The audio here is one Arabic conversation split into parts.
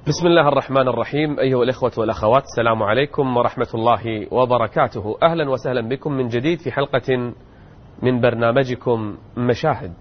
بسم الله الرحمن الرحيم. أيها الإخوة والأخوات، السلام عليكم ورحمة الله وبركاته. أهلا وسهلا بكم من جديد في حلقة من برنامجكم مشاهد.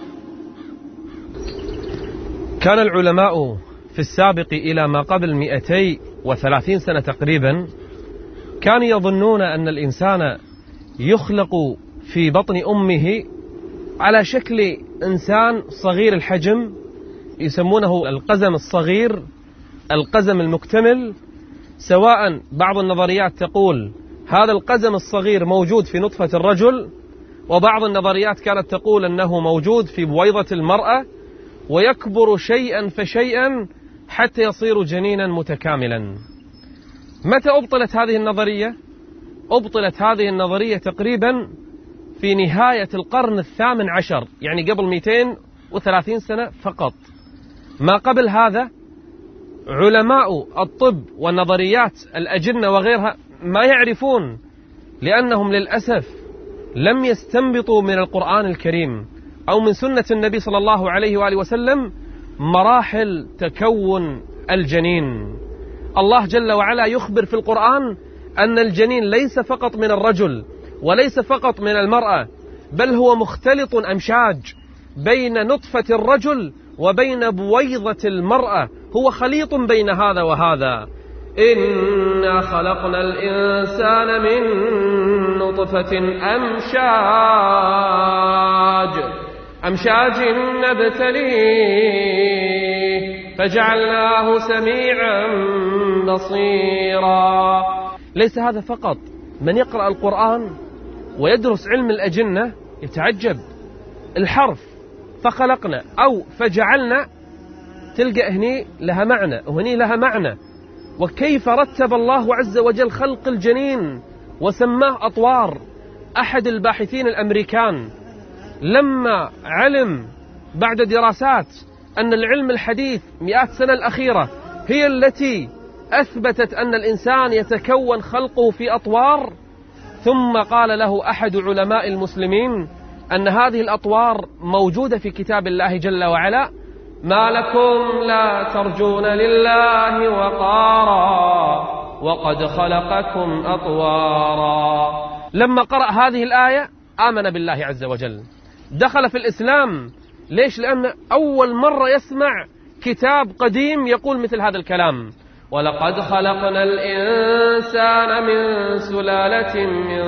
كان العلماء في السابق إلى ما قبل 230 سنة تقريبا كانوا يظنون أن الإنسان يخلق في بطن أمه على شكل إنسان صغير الحجم، يسمونه القزم الصغير، القزم المكتمل. سواء بعض النظريات تقول هذا القزم الصغير موجود في نطفة الرجل، وبعض النظريات كانت تقول أنه موجود في بويضة المرأة، ويكبر شيئا فشيئا حتى يصير جنينا متكاملا. متى أبطلت هذه النظرية؟ أبطلت هذه النظرية تقريبا في نهاية القرن الثامن عشر، يعني قبل 230 سنة فقط. ما قبل هذا علماء الطب والنظريات الأجنة وغيرها ما يعرفون، لأنهم للأسف لم يستنبطوا من القرآن الكريم أو من سنة النبي صلى الله عليه وآله وسلم مراحل تكون الجنين. الله جل وعلا يخبر في القرآن أن الجنين ليس فقط من الرجل وليس فقط من المرأة، بل هو مختلط أمشاج بين نطفة الرجل وبين بويضة المرأة، هو خليط بين هذا وهذا. إنا خلقنا الإنسان من نطفة أمشاج نبتليه فجعلناه سميعا بصيرا. ليس هذا فقط، من يقرأ القرآن ويدرس علم الأجنة يتعجب. الحرف فخلقنا أو فجعلنا تلقى هني لها معنى وهني لها معنى، وكيف رتب الله عز وجل خلق الجنين وسماه أطوار. أحد الباحثين الأمريكان لما علم بعد دراسات أن العلم الحديث 100 سنة الأخيرة هي التي أثبتت أن الإنسان يتكون خلقه في أطوار، ثم قال له أحد علماء المسلمين أن هذه الأطوار موجودة في كتاب الله جل وعلا. ما لكم لا ترجون لله وقارا وقد خلقكم أطوارا. لما قرأ هذه الآية آمن بالله عز وجل، دخل في الإسلام. ليش؟ لأن أول مرة يسمع كتاب قديم يقول مثل هذا الكلام. ولقد خلقنا الإنسان من سلالة من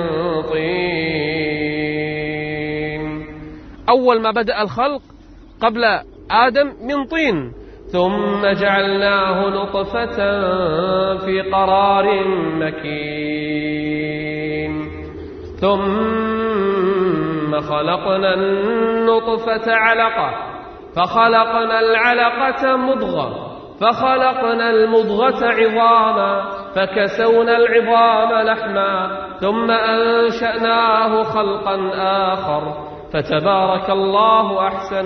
طين. أول ما بدأ الخلق قبل آدم من طين، ثم جعلناه نطفة في قرار مكين، ثم خلقنا النطفة علقة، فخلقنا العلقة مضغة، فخلقنا المضغة عظاما، فكسونا العظام لحما، ثم أنشأناه خلقا آخر، فتبارك الله أحسن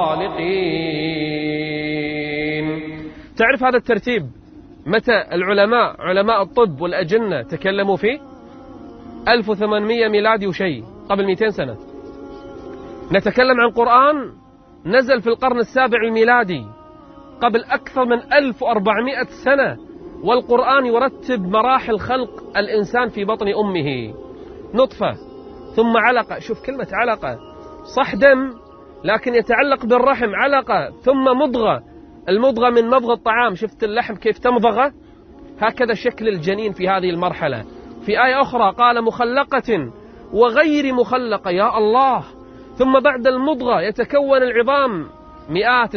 الخالقين. تعرف هذا الترتيب متى العلماء علماء الطب والأجنة تكلموا فيه؟ 1800 ميلادي وشيء، قبل 200 سنة. نتكلم عن قرآن نزل في القرن السابع الميلادي، قبل أكثر من 1400 سنة، والقرآن يرتب مراحل خلق الإنسان في بطن أمه. نطفة ثم علقة. شوف كلمة علقة، صح دم لكن يتعلق بالرحم، علقة ثم مضغة، المضغة من مضغ الطعام، شفت اللحم كيف تمضغه؟ هكذا شكل الجنين في هذه المرحلة. في آية أخرى قال مخلقة وغير مخلقة، يا الله. ثم بعد المضغة يتكون العظام. مئات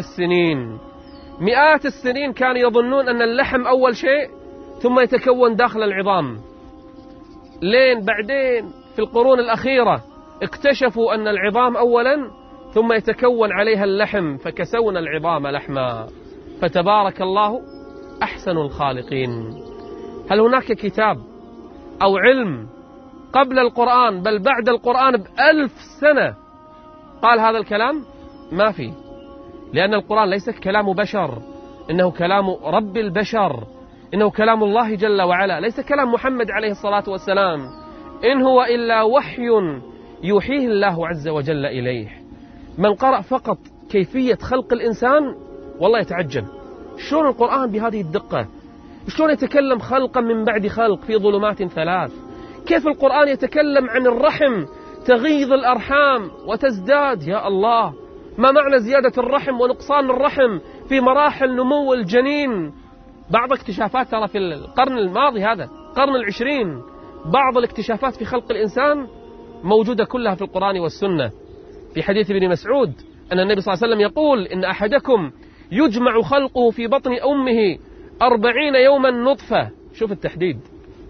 السنين كانوا يظنون أن اللحم أول شيء ثم يتكون داخل العظام، لين بعدين في القرون الأخيرة اكتشفوا أن العظام أولا ثم يتكون عليها اللحم، فكسونا العظام لحما، فتبارك الله أحسن الخالقين. هل هناك كتاب أو علم قبل القرآن بل بعد القرآن ب1000 سنة قال هذا الكلام؟ ما في، لأن القرآن ليس كلام بشر، إنه كلام رب البشر، إنه كلام الله جل وعلا، ليس كلام محمد عليه الصلاة والسلام، إن هو إلا وحي يوحيه الله عز وجل إليه. من قرأ فقط كيفية خلق الإنسان والله يتعجب. شلون القرآن بهذه الدقة؟ شلون يتكلم خلقا من بعد خلق في ظلمات 3؟ كيف القرآن يتكلم عن الرحم تغيظ الأرحام وتزداد؟ يا الله، ما معنى زيادة الرحم ونقصان الرحم في مراحل نمو الجنين؟ بعض اكتشافات ترى في القرن الماضي، هذا القرن 20، بعض الاكتشافات في خلق الإنسان موجودة كلها في القرآن والسنة. في حديث ابن مسعود أن النبي صلى الله عليه وسلم يقول: إن أحدكم يجمع خلقه في بطن أمه 40 يوما نطفة، شوف التحديد،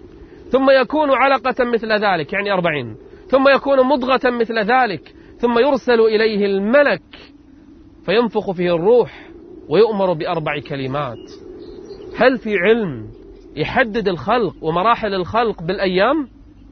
ثم يكون علقة مثل ذلك يعني 40، ثم يكون مضغة مثل ذلك، ثم يرسل إليه الملك فينفخ فيه الروح ويؤمر ب4 كلمات. هل في علم يحدد الخلق ومراحل الخلق بالأيام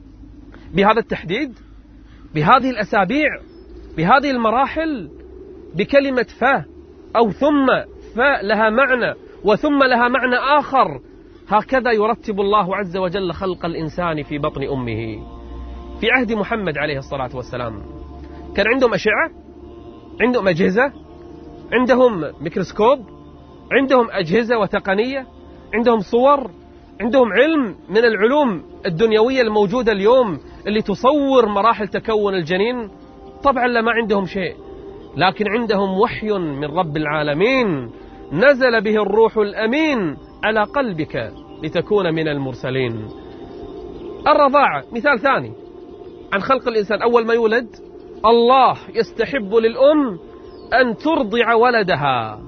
بهذا التحديد، بهذه الأسابيع، بهذه المراحل، بكلمة ف أو ثم؟ ف لها معنى وثم لها معنى آخر. هكذا يرتب الله عز وجل خلق الإنسان في بطن أمه. في عهد محمد عليه الصلاة والسلام كان عندهم أشعة، عندهم أجهزة، عندهم ميكروسكوب، عندهم أجهزة وتقنية، عندهم صور، عندهم علم من العلوم الدنيوية الموجودة اليوم اللي تصور مراحل تكون الجنين؟ طبعا لا، ما عندهم شيء، لكن عندهم وحي من رب العالمين نزل به الروح الأمين على قلبك لتكون من المرسلين. الرضاعة مثال ثاني عن خلق الإنسان. أول ما يولد الله يستحب للأم أن ترضع ولدها،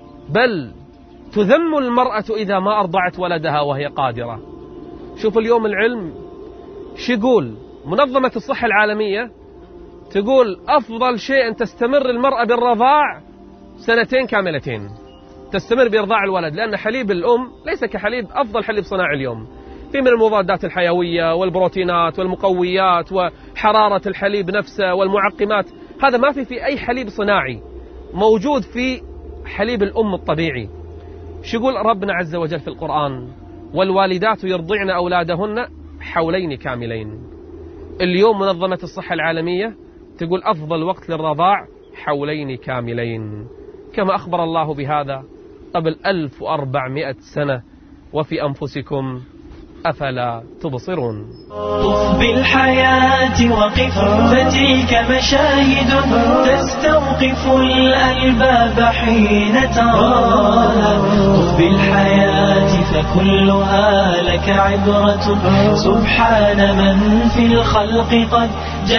بل تذم المرأة إذا ما أرضعت ولدها وهي قادرة. شوف اليوم العلم شو يقول؟ منظمة الصحة العالمية تقول أفضل شيء أن تستمر المرأة بالرضاع 2 كاملتين، تستمر بإرضاع الولد، لأن حليب الأم ليس كحليب أفضل حليب صناعي اليوم، في من المضادات الحيوية والبروتينات والمقويات وحرارة الحليب نفسه والمعقمات، هذا ما في أي حليب صناعي، موجود في حليب الأم الطبيعي. شو يقول ربنا عز وجل في القرآن؟ والوالدات يرضعن أولادهن حولين كاملين. اليوم منظمة الصحة العالمية تقول أفضل وقت للرضاع حولين كاملين، كما أخبر الله بهذا قبل 1400 سنة. وفي أنفسكم أفلا تبصرون؟ طف بالحياة وقف، فتلك مشاهد تستوقف الألباب حين تراها. طف بالحياة فكلها لك عبرة، سبحان من في الخلق قد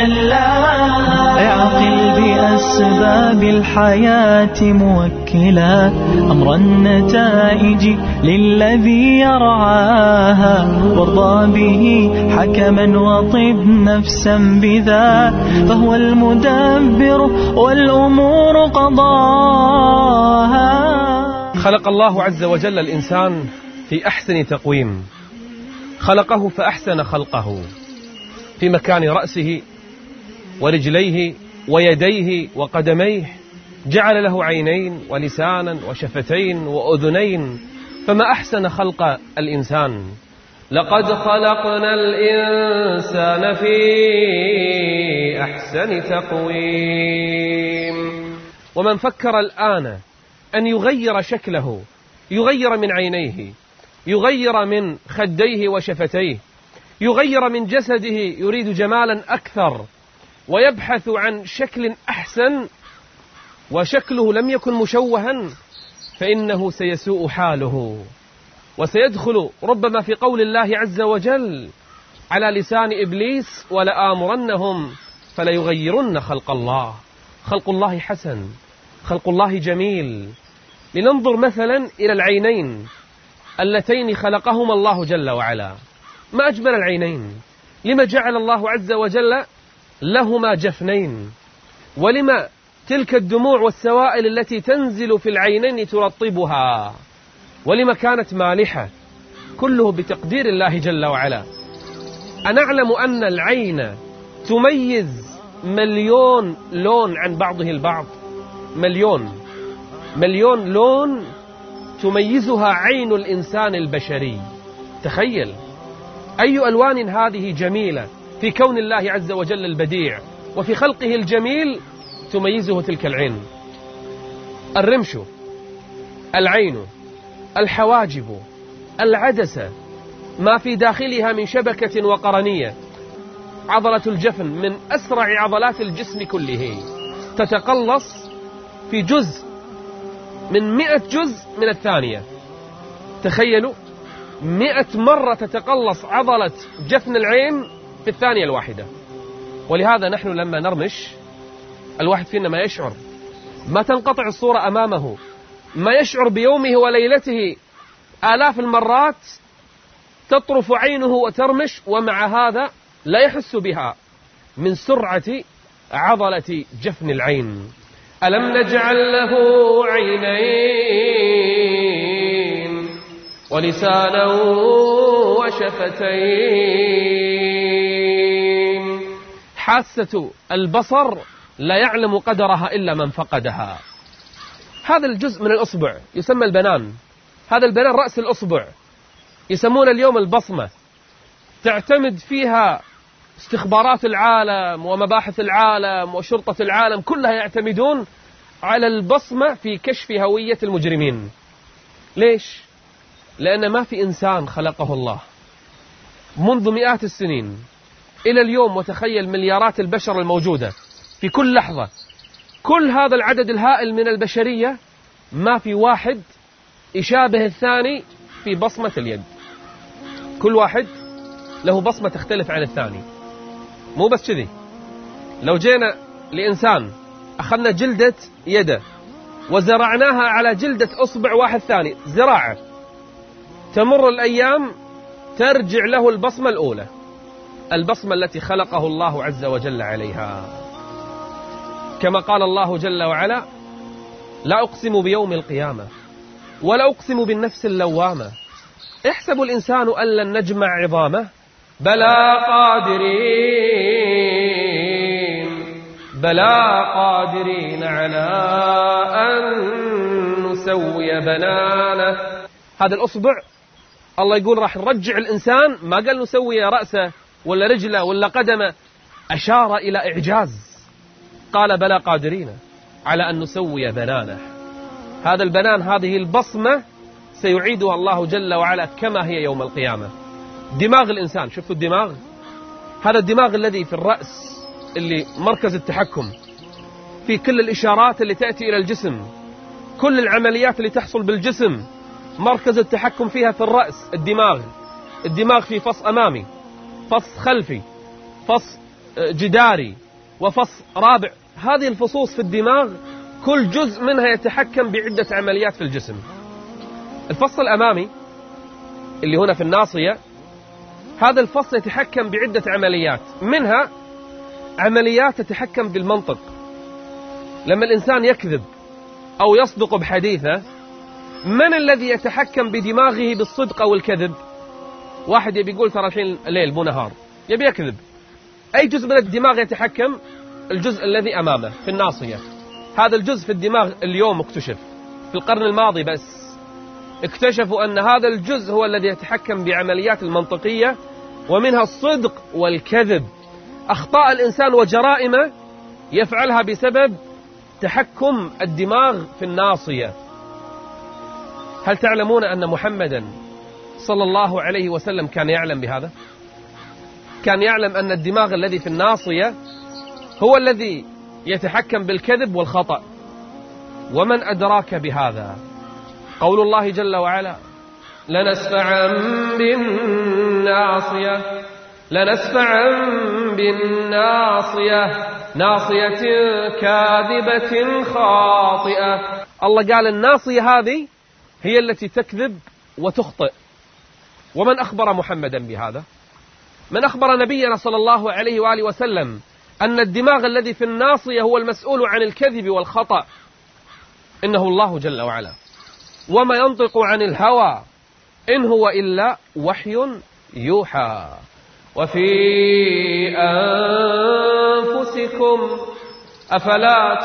جلاها. اعقل بأسباب الحياة موكلا أمر النتائج للذي يرعاها، وارضى به حكما وطب نفسا بذا، فهو المدبر والأمور قضاها. خلق الله عز وجل الإنسان في أحسن تقويم، خلقه فأحسن خلقه في مكان رأسه ورجليه ويديه وقدميه، جعل له عينين ولسانا وشفتين وأذنين، فما أحسن خلق الإنسان. لقد خلقنا الإنسان في أحسن تقويم. ومن فكر الآن أن يغير شكله، يغير من عينيه، يغير من خديه وشفتيه، يغير من جسده، يريد جمالا أكثر ويبحث عن شكل أحسن، وشكله لم يكن مشوها، فإنه سيسوء حاله وسيدخل ربما في قول الله عز وجل على لسان إبليس: ولآمرنهم فليغيرن خلق الله. خلق الله حسن، خلق الله جميل. لننظر مثلا إلى العينين اللتين خلقهما الله جل وعلا. ما أجمل العينين! لما جعل الله عز وجل لهما جفنين؟ ولما تلك الدموع والسوائل التي تنزل في العينين ترطبها؟ ولما كانت مالحة؟ كله بتقدير الله جل وعلا. أنعلم أن العين تميز 1,000,000 لون عن بعضه البعض؟ 1,000,000 لون تميزها عين الإنسان البشري. تخيل أي ألوان هذه جميلة في كون الله عز وجل البديع وفي خلقه الجميل تميزه تلك العين. الرمش، العين، الحواجب، العدسة، ما في داخلها من شبكة وقرنية. عضلة الجفن من أسرع عضلات الجسم كله، تتقلص في جزء من 100 جزء من الثانية. تخيلوا 100 مرة تتقلص عضلة جفن العين في الثانية الواحدة. ولهذا نحن لما نرمش الواحد فينا ما يشعر، ما تنقطع الصورة أمامه، ما يشعر بيومه وليلته آلاف المرات تطرف عينه وترمش، ومع هذا لا يحس بها من سرعة عضلة جفن العين. ألم نجعل له عينين ولسانا وشفتين. حاسة البصر لا يعلم قدرها إلا من فقدها. هذا الجزء من الأصبع يسمى البنان. هذا البنان رأس الأصبع، يسمون اليوم البصمة. تعتمد فيها استخبارات العالم ومباحث العالم وشرطة العالم، كلها يعتمدون على البصمة في كشف هوية المجرمين. ليش؟ لأن ما في إنسان خلقه الله منذ مئات السنين إلى اليوم، وتخيل مليارات البشر الموجودة في كل لحظة، كل هذا العدد الهائل من البشرية ما في واحد يشابه الثاني في بصمة اليد. كل واحد له بصمة تختلف عن الثاني. مو بس كذي، لو جينا لإنسان أخذنا جلدة يده وزرعناها على جلدة أصبع واحد ثاني زراعة، تمر الأيام ترجع له البصمة الأولى، البصمة التي خلقه الله عز وجل عليها. كما قال الله جل وعلا: لا أقسم بيوم القيامة ولا أقسم بالنفس اللوامة يحسب الإنسان أن لن نجمع عظامه بلى قادرين على أن نسوي بنانه. هذا الأصبع الله يقول راح نرجع الإنسان، ما قال نسوي رأسه ولا رجله ولا قدمه، أشار إلى إعجاز، قال بلى قادرين على أن نسوي بنانه. هذا البنان، هذه البصمة سيعيدها الله جل وعلا كما هي يوم القيامة. دماغ الإنسان، شفتوا الدماغ؟ هذا الدماغ الذي في الرأس، اللي مركز التحكم في كل الإشارات اللي تأتي إلى الجسم، كل العمليات اللي تحصل بالجسم مركز التحكم فيها في الرأس. الدماغ في فص أمامي، فص خلفي، فص جداري، وفص رابع. هذه الفصوص في الدماغ كل جزء منها يتحكم بعدة عمليات في الجسم. الفص الأمامي اللي هنا في الناصية، هذا الفص يتحكم بعدة عمليات، منها عمليات تتحكم بالمنطق. لما الإنسان يكذب أو يصدق بحديثه، من الذي يتحكم بدماغه بالصدق أو الكذب؟ واحد يبي يقول ترى الحين ليل مو نهار، يبي يكذب. أي جزء من الدماغ يتحكم؟ الجزء الذي أمامه في الناصية. هذا الجزء في الدماغ اليوم اكتشف، في القرن الماضي بس اكتشفوا أن هذا الجزء هو الذي يتحكم بعمليات المنطقية، ومنها الصدق والكذب. أخطاء الإنسان وجرائمه يفعلها بسبب تحكم الدماغ في الناصية. هل تعلمون أن محمدا صلى الله عليه وسلم كان يعلم بهذا؟ كان يعلم أن الدماغ الذي في الناصية هو الذي يتحكم بالكذب والخطأ. ومن أدراك بهذا؟ قول الله جل وعلا: لنسفعا بالناصية ناصية كاذبة خاطئة. الله قال الناصية هذه هي التي تكذب وتخطئ. ومن أخبر محمدا بهذا؟ من أخبر نبينا صلى الله عليه وآله وسلم أن الدماغ الذي في الناصية هو المسؤول عن الكذب والخطأ؟ إنه الله جل وعلا. وما ينطق عن الهوى إن هو إلا وحي يوحى. وفي أنفسكم أفلا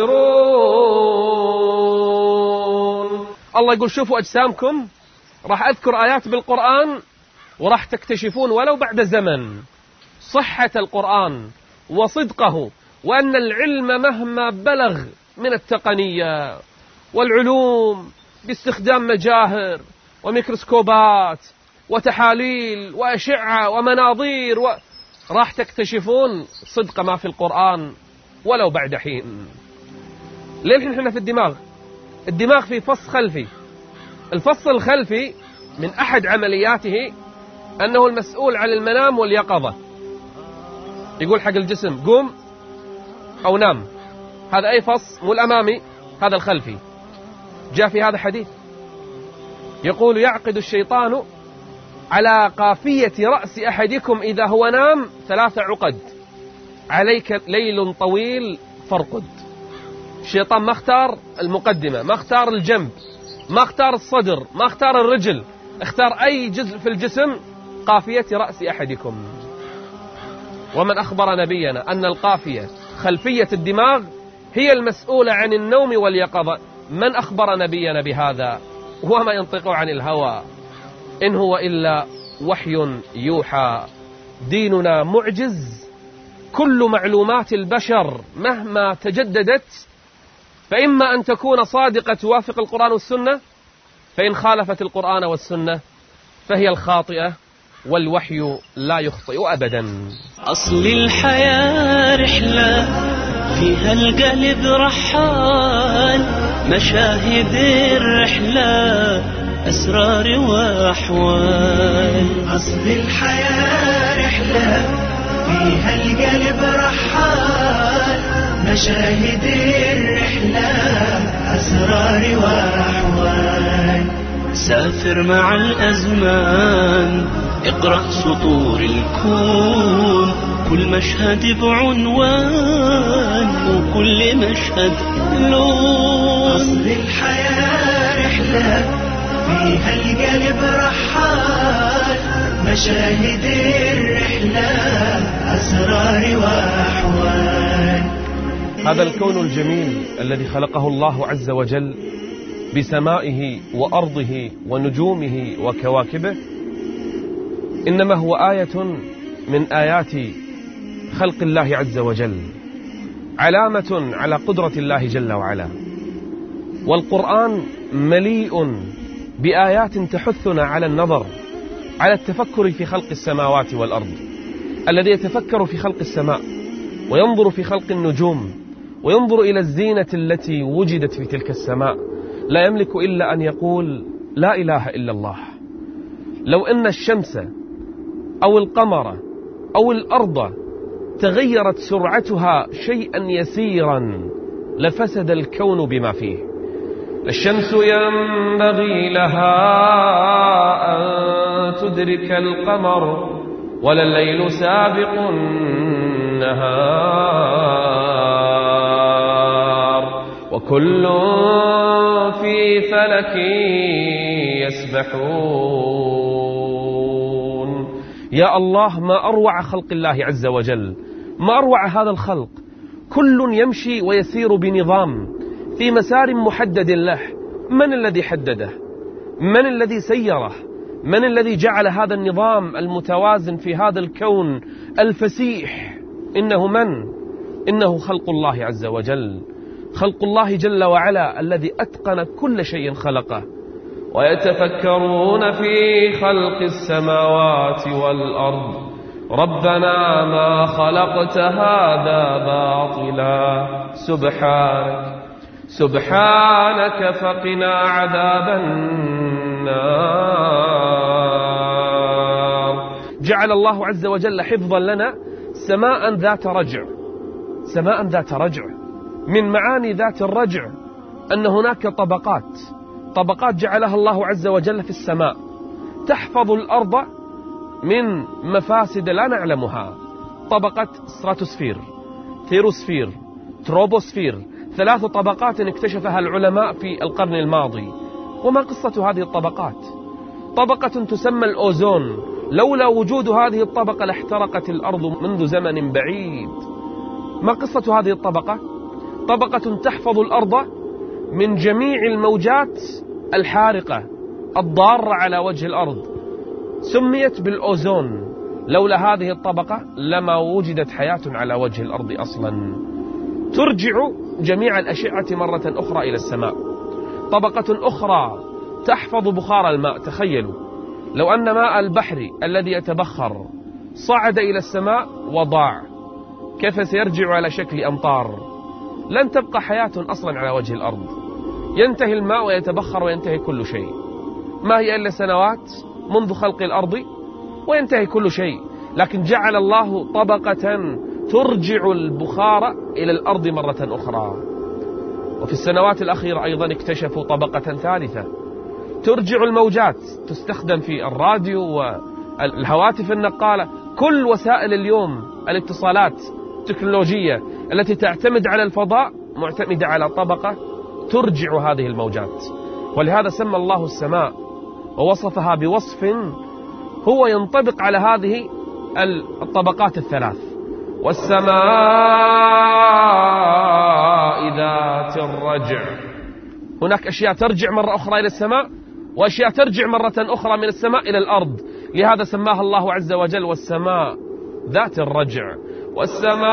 تبصرون. الله يقول شوفوا أجسامكم، راح أذكر آيات بالقرآن وراح تكتشفون ولو بعد زمن صحة القرآن وصدقه، وأن العلم مهما بلغ من التقنية والعلوم باستخدام مجاهر وميكروسكوبات وتحاليل وأشعة ومناظير راح تكتشفون صدق ما في القرآن ولو بعد حين. للحين احنا في الدماغ في فص خلفي. الفص الخلفي من أحد عملياته أنه المسؤول عن المنام واليقظة. يقول حق الجسم قوم أو نام. هذا أي فص؟ مو الأمامي، هذا الخلفي. جاء في هذا حديث يقول يعقد الشيطان على قافية رأس أحدكم إذا هو نام 3 عقد، عليك ليل طويل فارقد. الشيطان ما اختار المقدمة، ما اختار الجنب، ما اختار الصدر، ما اختار الرجل، اختار أي جزء في الجسم. قافية رأس أحدكم. ومن أخبر نبينا أن القافية خلفية الدماغ هي المسؤولة عن النوم واليقظة؟ من أخبر نبينا بهذا؟ وما ينطق عن الهوى إن هو إلا وحي يوحى. ديننا معجز. كل معلومات البشر مهما تجددت فإما أن تكون صادقة توافق القرآن والسنة، فإن خالفت القرآن والسنة فهي الخاطئة، والوحي لا يخطئ أبدا. أصل الحياة رحلة فيها القلب رحال، مشاهد الرحلة أسرار وأحوال. أصل الحياة رحلة فيها القلب رحال، مشاهد الرحلة أسرار وأحوال. سافر مع الأزمان، اقرأ سطور الكون، كل مشهد بعنوان وكل مشهد لون. أصل الحياة رحلة فيها القلب رحال، مشاهد الرحلة أسرار وأحوال. هذا الكون الجميل الذي خلقه الله عز وجل بسمائه وأرضه ونجومه وكواكبه إنما هو آية من آيات خلق الله عز وجل، علامة على قدرة الله جل وعلا. والقرآن مليء بآيات تحثنا على النظر، على التفكر في خلق السماوات والأرض. الذي يتفكر في خلق السماء وينظر في خلق النجوم وينظر إلى الزينة التي وجدت في تلك السماء لا يملك إلا أن يقول لا إله إلا الله. لو أن الشمس أو القمر أو الأرض تغيرت سرعتها شيئا يسيرا لفسد الكون بما فيه. الشمس ينبغي لها أن تدرك القمر ولا الليل سابق النهار وكل في فلك يسبحون. يا الله، ما أروع خلق الله عز وجل، ما أروع هذا الخلق. كل يمشي ويسير بنظام في مسار محدد له. من الذي حدده؟ من الذي سيره؟ من الذي جعل هذا النظام المتوازن في هذا الكون الفسيح؟ إنه من؟ إنه خلق الله عز وجل، خلق الله جل وعلا الذي أتقن كل شيء خلقه. ويتفكرون في خلق السماوات والأرض ربنا ما خلقت هذا باطلا سبحانك فقنا عذاب النار. جعل الله عز وجل حفظا لنا سماء ذات رجع. من معاني ذات الرجع أن هناك طبقات جعلها الله عز وجل في السماء تحفظ الأرض من مفاسد لا نعلمها. طبقة ستراتوسفير، ثيروسفير، تروبوسفير، 3 طبقات اكتشفها العلماء في القرن الماضي. وما قصة هذه الطبقات؟ طبقة تسمى الأوزون، لولا وجود هذه الطبقة لاحترقت الأرض منذ زمن بعيد. ما قصة هذه الطبقة؟ طبقة تحفظ الأرض من جميع الموجات الحارقة الضارة على وجه الأرض، سميت بالأوزون. لولا هذه الطبقة لما وجدت حياة على وجه الأرض أصلا. ترجع جميع الأشعة مرة أخرى إلى السماء. طبقة أخرى تحفظ بخار الماء. تخيلوا لو أن ماء البحر الذي يتبخر صعد إلى السماء وضاع، كيف سيرجع على شكل أمطار؟ لن تبقى حياة أصلا على وجه الأرض، ينتهي الماء ويتبخر وينتهي كل شيء. ما هي إلا سنوات منذ خلق الأرض وينتهي كل شيء، لكن جعل الله طبقة ترجع البخار إلى الأرض مرة أخرى. وفي السنوات الأخيرة أيضا اكتشفوا طبقة ثالثة ترجع الموجات، تستخدم في الراديو والهواتف النقالة، كل وسائل اليوم الاتصالات التكنولوجية التي تعتمد على الفضاء معتمدة على طبقة ترجع هذه الموجات. ولهذا سمى الله السماء ووصفها بوصف هو ينطبق على هذه الطبقات الثلاث: والسماء ذات الرجع. هناك أشياء ترجع مرة أخرى إلى السماء، وأشياء ترجع مرة أخرى من السماء إلى الأرض، لهذا سماها الله عز وجل والسماء ذات الرجع. والسماء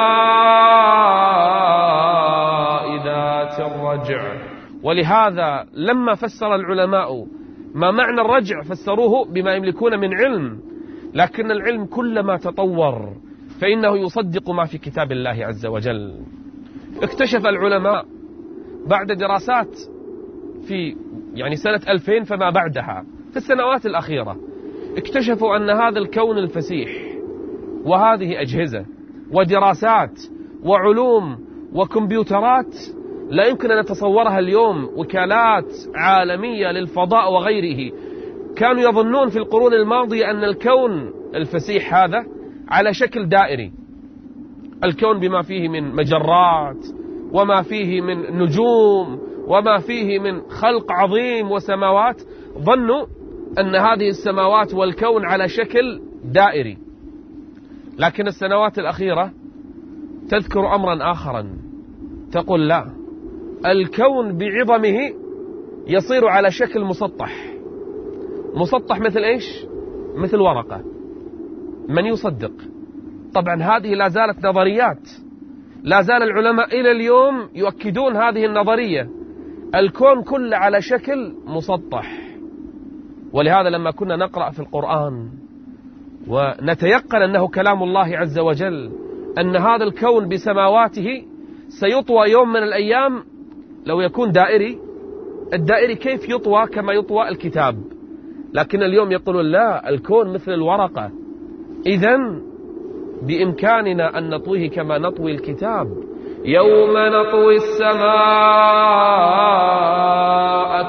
ذات الرجع. ولهذا لما فسر العلماء ما معنى الرجع فسروه بما يملكون من علم، لكن العلم كلما تطور فإنه يصدق ما في كتاب الله عز وجل. اكتشف العلماء بعد دراسات في سنة 2000 فما بعدها، في السنوات الأخيرة، اكتشفوا أن هذا الكون الفسيح وهذه أجهزة ودراسات وعلوم وكمبيوترات لا يمكن أن نتصورها اليوم، وكالات عالمية للفضاء وغيره. كانوا يظنون في القرون الماضية أن الكون الفسيح هذا على شكل دائري، الكون بما فيه من مجرات وما فيه من نجوم وما فيه من خلق عظيم وسماوات، ظنوا أن هذه السماوات والكون على شكل دائري. لكن السنوات الأخيرة تذكر أمرا آخرا، تقول لا، الكون بعظمه يصير على شكل مسطح. مسطح مثل إيش؟ مثل ورقة. من يصدق؟ طبعا هذه لا زالت نظريات، لا زال العلماء إلى اليوم يؤكدون هذه النظرية، الكون كله على شكل مسطح. ولهذا لما كنا نقرأ في القرآن ونتيقن أنه كلام الله عز وجل، أن هذا الكون بسماواته سيطوى يوم من الأيام، لو يكون دائري، الدائري كيف يطوى؟ كما يطوى الكتاب. لكن اليوم يقولون لا، الكون مثل الورقة، إذن بإمكاننا أن نطويه كما نطوي الكتاب. يوم نطوي السماء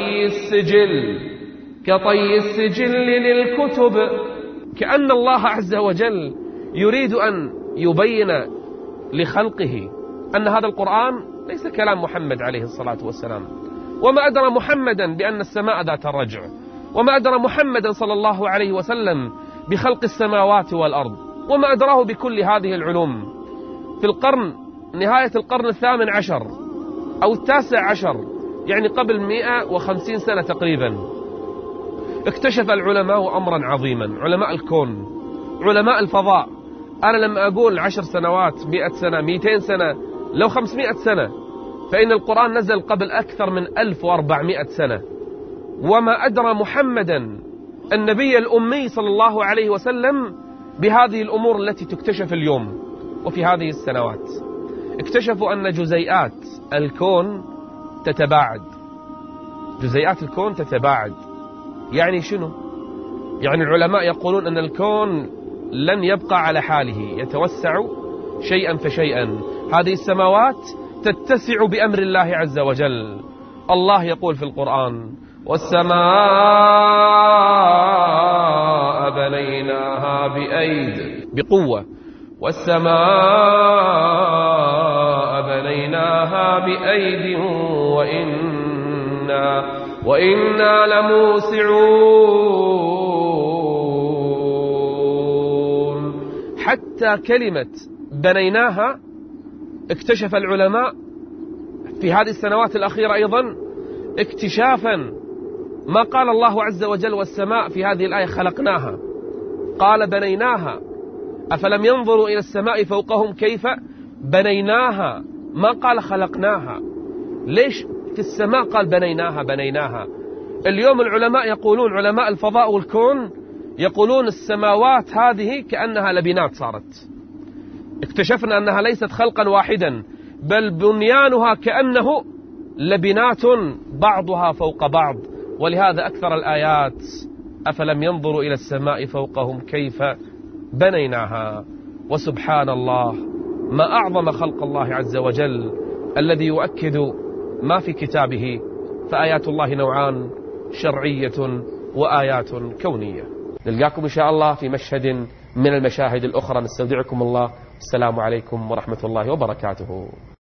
كطي السجل للكتب. كأن الله عز وجل يريد أن يبين لخلقه أن هذا القرآن ليس كلام محمد عليه الصلاة والسلام. وما أدرى محمدا بأن السماء ذات الرجع، وما أدرى محمدا صلى الله عليه وسلم بخلق السماوات والأرض، وما أدراه بكل هذه العلوم. في نهاية القرن 18 أو 19، قبل 150 سنة تقريبا، اكتشف العلماء أمرا عظيما، علماء الكون، علماء الفضاء. أنا لما أقول 10 سنوات، 100 سنة، 200 سنة، لو 500 سنة، فإن القرآن نزل قبل أكثر من 1400 سنة. وما أدرى محمدا النبي الأمي صلى الله عليه وسلم بهذه الأمور التي تكتشف اليوم وفي هذه السنوات. اكتشفوا أن جزيئات الكون تتباعد. جزيئات الكون تتباعد يعني شنو؟ العلماء يقولون أن الكون لن يبقى على حاله، يتوسع شيئا فشيئا. هذه السماوات تتسع بأمر الله عز وجل. الله يقول في القرآن: والسماء بنيناها بقوة، والسماء بنيناها بأيد وإنا لموسعون. حتى كلمة بنيناها اكتشف العلماء في هذه السنوات الأخيرة أيضا اكتشافا ما قال الله عز وجل والسماء في هذه الآية خلقناها، قال بنيناها. أفلم ينظروا إلى السماء فوقهم كيف بنيناها، ما قال خلقناها. ليش في السماء قال بنيناها. اليوم العلماء يقولون، علماء الفضاء والكون يقولون السماوات هذه كأنها لبنات صارت. اكتشفنا أنها ليست خلقا واحدا، بل بنيانها كأنه لبنات بعضها فوق بعض. ولهذا أكثر الآيات أفلم ينظروا إلى السماء فوقهم كيف بنيناها. وسبحان الله، ما أعظم خلق الله عز وجل الذي يؤكد ما في كتابه. فآيات الله نوعان، شرعية وآيات كونية. نلقاكم إن شاء الله في مشهد من المشاهد الأخرى. نستودعكم الله. السلام عليكم ورحمة الله وبركاته.